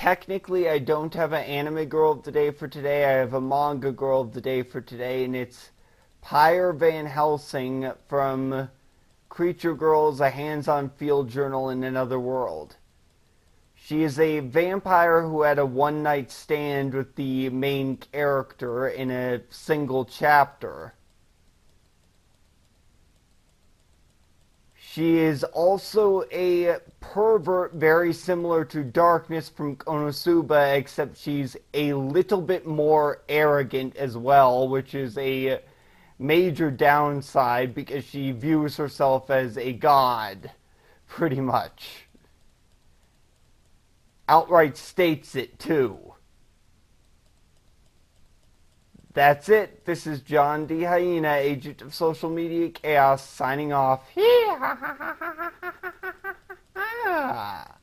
technically I don't have an anime girl of the day for today. I have a manga girl of the day for today, and it's Pyre Van Helsing from Creature Girls, a hands-on field journal in another world. She is a vampire who had a one-night stand with the main character in a single chapter. She is also a pervert very similar to Darkness from Konosuba, except she's a little bit more arrogant as well, which is a major downside because she views herself as a god, pretty much. Outright states it, too. That's it. This is John D. Hyena, agent of social media chaos, signing off.